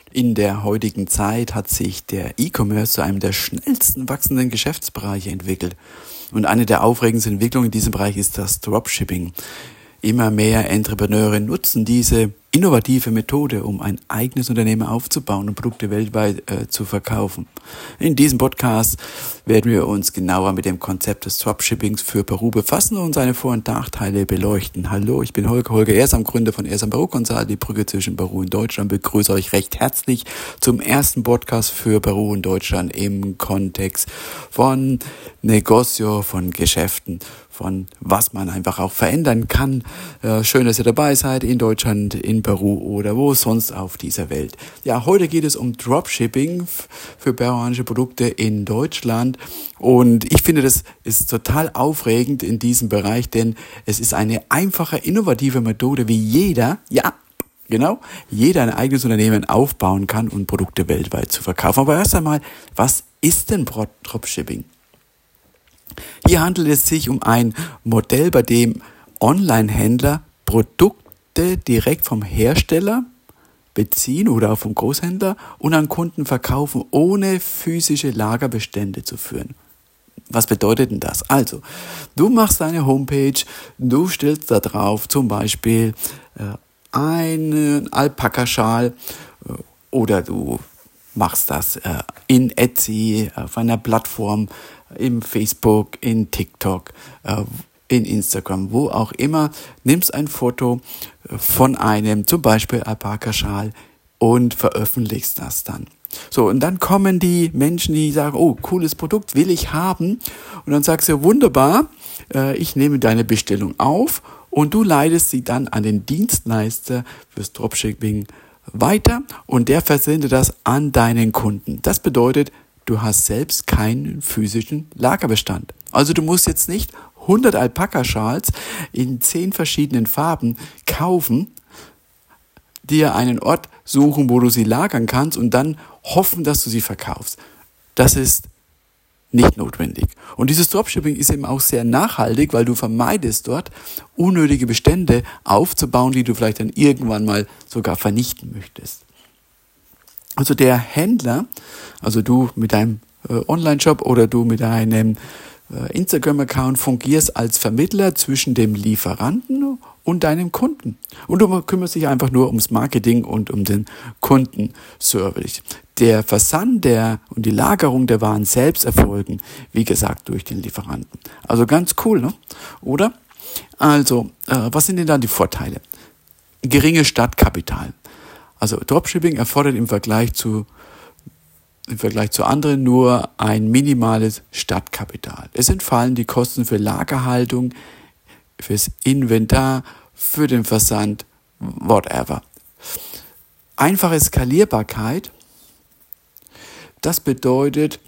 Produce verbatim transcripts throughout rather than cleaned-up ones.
In der heutigen Zeit hat sich der E-Commerce zu einem der schnellsten wachsenden Geschäftsbereiche entwickelt. Und eine der aufregendsten Entwicklungen in diesem Bereich ist das Dropshipping. Immer mehr Entrepreneure nutzen diese innovative Methode, um ein eigenes Unternehmen aufzubauen und Produkte weltweit äh, zu verkaufen. In diesem Podcast werden wir uns genauer mit dem Konzept des Dropshippings für Peru befassen und seine Vor- und Nachteile beleuchten. Hallo, ich bin Holger Holger Ehrsam, Gründer von Ehrsam Peru Consult, die Brücke zwischen Peru und Deutschland. Ich begrüße euch recht herzlich zum ersten Podcast für Peru und Deutschland im Kontext von Negocio, von Geschäften, von was man einfach auch verändern kann. Äh, schön, dass ihr dabei seid in Deutschland, in Peru oder wo sonst auf dieser Welt. Ja, heute geht es um Dropshipping f- für peruanische Produkte in Deutschland und ich finde, das ist total aufregend in diesem Bereich, denn es ist eine einfache, innovative Methode, wie jeder, ja, genau, jeder ein eigenes Unternehmen aufbauen kann und Produkte weltweit zu verkaufen. Aber erst einmal, was ist denn Dropshipping? Hier handelt es sich um ein Modell, bei dem Online-Händler Produkte direkt vom Hersteller beziehen oder auch vom Großhändler und an Kunden verkaufen, ohne physische Lagerbestände zu führen. Was bedeutet denn das? Also, du machst deine Homepage, du stellst da drauf zum Beispiel äh, einen Alpaka-Schal äh, oder du machst das äh, in Etsy, auf einer Plattform, im Facebook, in TikTok, äh, in Instagram, wo auch immer, nimmst ein Foto von einem, zum Beispiel Alpaka-Schal und veröffentlichst das dann. So, und dann kommen die Menschen, die sagen, oh, cooles Produkt, will ich haben. Und dann sagst du, wunderbar, äh, ich nehme deine Bestellung auf und du leitest sie dann an den Dienstleister fürs Dropshipping weiter und der versendet das an deinen Kunden. Das bedeutet, du hast selbst keinen physischen Lagerbestand. Also du musst jetzt nicht hundert Alpaka-Schals in zehn verschiedenen Farben kaufen, dir einen Ort suchen, wo du sie lagern kannst und dann hoffen, dass du sie verkaufst. Das ist nicht notwendig. Und dieses Dropshipping ist eben auch sehr nachhaltig, weil du vermeidest dort, unnötige Bestände aufzubauen, die du vielleicht dann irgendwann mal sogar vernichten möchtest. Also der Händler, also du mit deinem äh, Online-Shop oder du mit deinem äh, Instagram-Account fungierst als Vermittler zwischen dem Lieferanten und deinem Kunden. Und du kümmerst dich einfach nur ums Marketing und um den Kundenservice. Der Versand der und die Lagerung der Waren selbst erfolgen, wie gesagt, durch den Lieferanten. Also ganz cool, ne? Oder? Also, äh, was sind denn dann die Vorteile? Geringe Startkapital. Also Dropshipping erfordert im Vergleich zu im Vergleich zu anderen nur ein minimales Startkapital. Es entfallen die Kosten für Lagerhaltung, fürs Inventar, für den Versand, whatever. Einfache Skalierbarkeit, das bedeutet,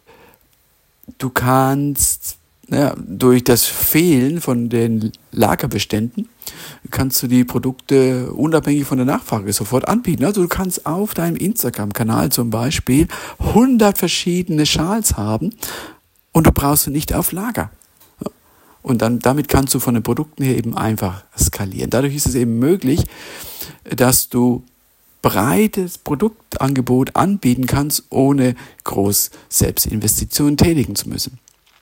du kannst ja, durch das Fehlen von den Lagerbeständen kannst du die Produkte unabhängig von der Nachfrage sofort anbieten. Also du kannst auf deinem Instagram-Kanal zum Beispiel hundert verschiedene Schals haben und du brauchst sie nicht auf Lager. Und dann damit kannst du von den Produkten her eben einfach skalieren. Dadurch ist es eben möglich, dass du breites Produktangebot anbieten kannst, ohne groß Selbstinvestitionen tätigen zu müssen.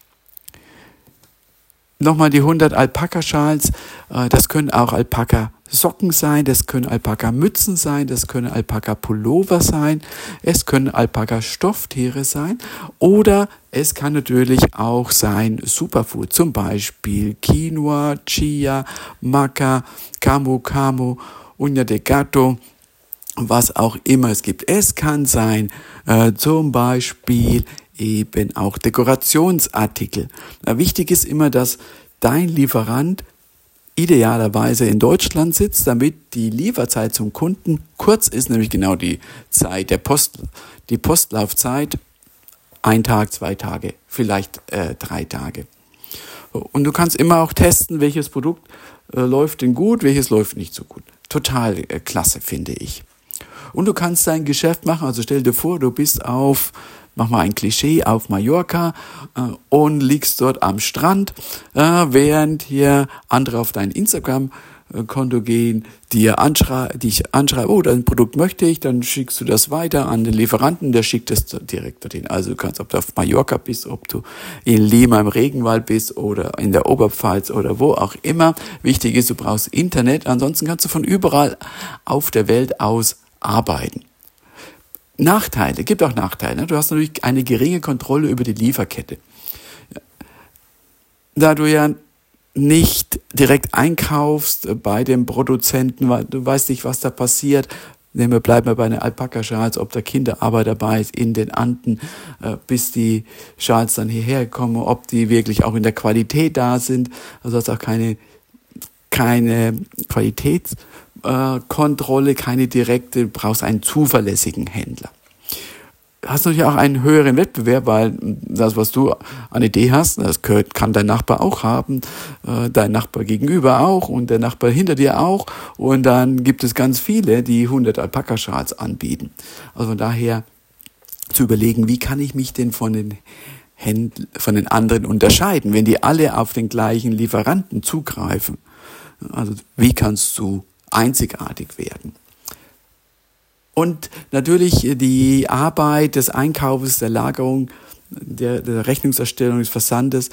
Nochmal die hundert Alpaka-Schals, das können auch Alpaka-Socken sein, das können Alpaka-Mützen sein, das können Alpaka-Pullover sein, es können Alpaka-Stofftiere sein oder es kann natürlich auch sein Superfood, zum Beispiel Quinoa, Chia, Maca, Camu Camu, Uña de Gato, was auch immer es gibt. Es kann sein äh, zum Beispiel eben auch Dekorationsartikel. Na, wichtig ist immer, dass dein Lieferant idealerweise in Deutschland sitzt, damit die Lieferzeit zum Kunden kurz ist, nämlich genau die Zeit der Post, die Postlaufzeit, ein Tag, zwei Tage, vielleicht äh, drei Tage. Und du kannst immer auch testen, welches Produkt äh, läuft denn gut, welches läuft nicht so gut. Total äh, klasse, finde ich. Und du kannst dein Geschäft machen, also stell dir vor, du bist auf, mach mal ein Klischee, auf Mallorca äh, und liegst dort am Strand, äh, während hier andere auf dein Instagram Konto gehen, dir anschrei- dich anschreiben, oh, dein Produkt möchte ich, dann schickst du das weiter an den Lieferanten, der schickt es direkt dorthin. Also du kannst, ob du auf Mallorca bist, ob du in Lima im Regenwald bist oder in der Oberpfalz oder wo auch immer. Wichtig ist, du brauchst Internet, ansonsten kannst du von überall auf der Welt aus arbeiten. Nachteile, gibt auch Nachteile. Du hast natürlich eine geringe Kontrolle über die Lieferkette. Da du ja nicht direkt einkaufst bei dem Produzenten, weil du weißt nicht, was da passiert. Nehmen wir, bleiben wir bei den Alpaka-Schals, ob da Kinderarbeit dabei ist in den Anden, äh, bis die Schals dann hierher kommen, ob die wirklich auch in der Qualität da sind. Also hast auch keine, keine Qualitätskontrolle, äh, keine direkte, du brauchst einen zuverlässigen Händler. Hast natürlich auch einen höheren Wettbewerb, weil das, was du an Idee hast, das kann dein Nachbar auch haben, dein Nachbar gegenüber auch und der Nachbar hinter dir auch. Und dann gibt es ganz viele, die hundert Alpaka-Schals anbieten. Also von daher zu überlegen, wie kann ich mich denn von den Händl- von den anderen unterscheiden, wenn die alle auf den gleichen Lieferanten zugreifen. Also wie kannst du einzigartig werden? Und natürlich die Arbeit des Einkaufs, der Lagerung, der, der Rechnungserstellung, des Versandes,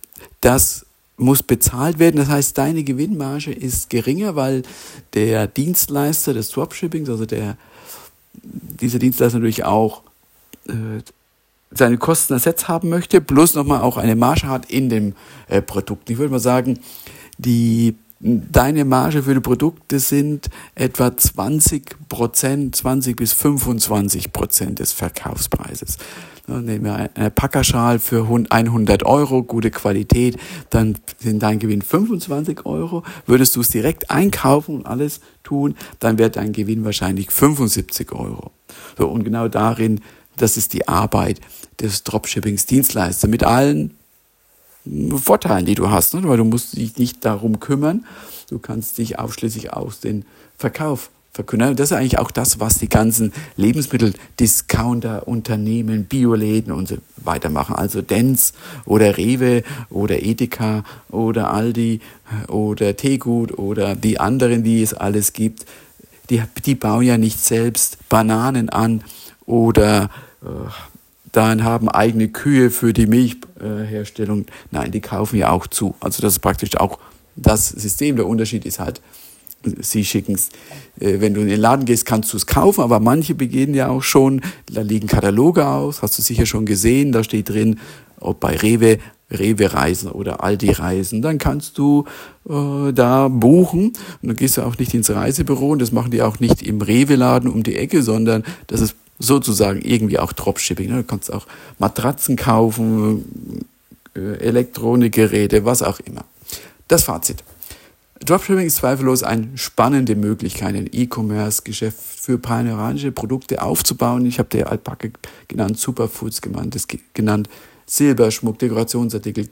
das muss bezahlt werden. Das heißt, deine Gewinnmarge ist geringer, weil der Dienstleister des Dropshippings, also der, dieser Dienstleister natürlich auch äh, seine Kosten ersetzt haben möchte, plus nochmal auch eine Marge hat in dem äh, Produkt. Ich würde mal sagen, die Deine Marge für die Produkte sind etwa zwanzig Prozent, zwanzig bis fünfundzwanzig Prozent des Verkaufspreises. Nehmen wir eine Packerschal für hundert Euro, gute Qualität, dann sind dein Gewinn fünfundzwanzig Euro. Würdest du es direkt einkaufen und alles tun, dann wäre dein Gewinn wahrscheinlich fünfundsiebzig Euro. So, und genau darin, das ist die Arbeit des Dropshippings-Dienstleisters mit allen Vorteilen, die du hast, ne? Weil du musst dich nicht darum kümmern, du kannst dich ausschließlich aus den Verkauf verkümmern. Das ist eigentlich auch das, was die ganzen Lebensmittel-Discounter, Unternehmen, Bioläden und so weiter machen. Also Dents oder Rewe oder Edeka oder Aldi oder Teegut oder die anderen, die es alles gibt, die, die bauen ja nicht selbst Bananen an oder äh, dann haben eigene Kühe für die Milchherstellung. Äh, Nein, die kaufen ja auch zu. Also das ist praktisch auch das System. Der Unterschied ist halt, sie schicken es, äh, wenn du in den Laden gehst, kannst du es kaufen, aber manche beginnen ja auch schon, da liegen Kataloge aus, hast du sicher schon gesehen, da steht drin, ob bei Rewe, Rewe-Reisen oder Aldi-Reisen, dann kannst du äh, da buchen und dann gehst du auch nicht ins Reisebüro und das machen die auch nicht im Rewe-Laden um die Ecke, sondern das ist sozusagen irgendwie auch Dropshipping. Du kannst auch Matratzen kaufen, Elektronikgeräte, was auch immer. Das Fazit. Dropshipping ist zweifellos eine spannende Möglichkeit, ein E-Commerce-Geschäft für panoramische Produkte aufzubauen. Ich habe dir Alpaka genannt, Superfoods genannt, das genannt Silberschmuck, Dekorationsartikel,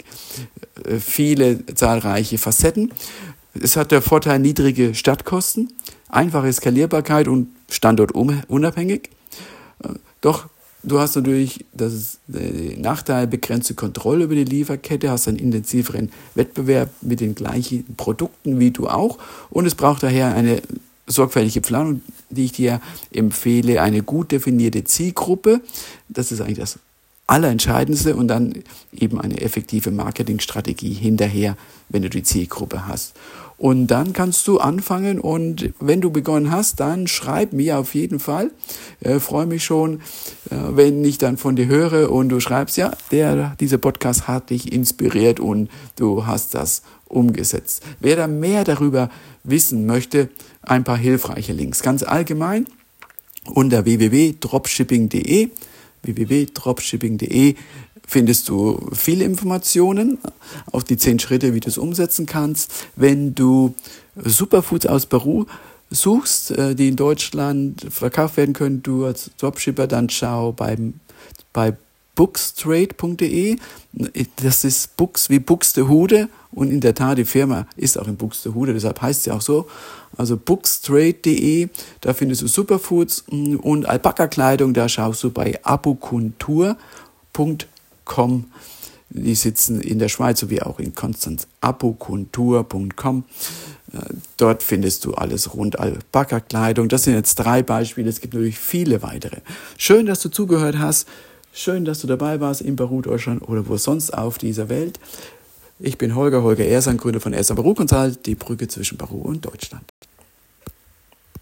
viele zahlreiche Facetten. Es hat der Vorteil niedrige Startkosten, einfache Skalierbarkeit und standortunabhängig. Doch du hast natürlich das Nachteil, begrenzte Kontrolle über die Lieferkette, hast einen intensiveren Wettbewerb mit den gleichen Produkten wie du auch und es braucht daher eine sorgfältige Planung, die ich dir empfehle, eine gut definierte Zielgruppe, das ist eigentlich das Allerentscheidendste und dann eben eine effektive Marketingstrategie hinterher, wenn du die Zielgruppe hast. Und dann kannst du anfangen und wenn du begonnen hast, dann schreib mir auf jeden Fall. Ich freue mich schon, wenn ich dann von dir höre und du schreibst, ja, der, dieser Podcast hat dich inspiriert und du hast das umgesetzt. Wer da mehr darüber wissen möchte, ein paar hilfreiche Links. Ganz allgemein unter w w w punkt dropshipping punkt de w w w punkt dropshipping punkt de findest du viele Informationen, auch die zehn Schritte, wie du es umsetzen kannst. Wenn du Superfoods aus Peru suchst, die in Deutschland verkauft werden können, du als Dropshipper, dann schau beim, bei bookstrade punkt de. Das ist Books wie Buxtehude und in der Tat, die Firma ist auch in Buxtehude, deshalb heißt sie auch so. Also bookstrade punkt de, da findest du Superfoods und Alpaka-Kleidung, da schaust du bei abukuntur punkt com. Die sitzen in der Schweiz sowie auch in Konstanz. apokuntur punkt com. Dort findest du alles rund Alpaka-Kleidung. Das sind jetzt drei Beispiele. Es gibt natürlich viele weitere. Schön, dass du zugehört hast. Schön, dass du dabei warst in Peru, Deutschland oder wo sonst auf dieser Welt. Ich bin Holger, Holger Ersan, Gründer von Ersan Peru Consult, die Brücke zwischen Peru und Deutschland.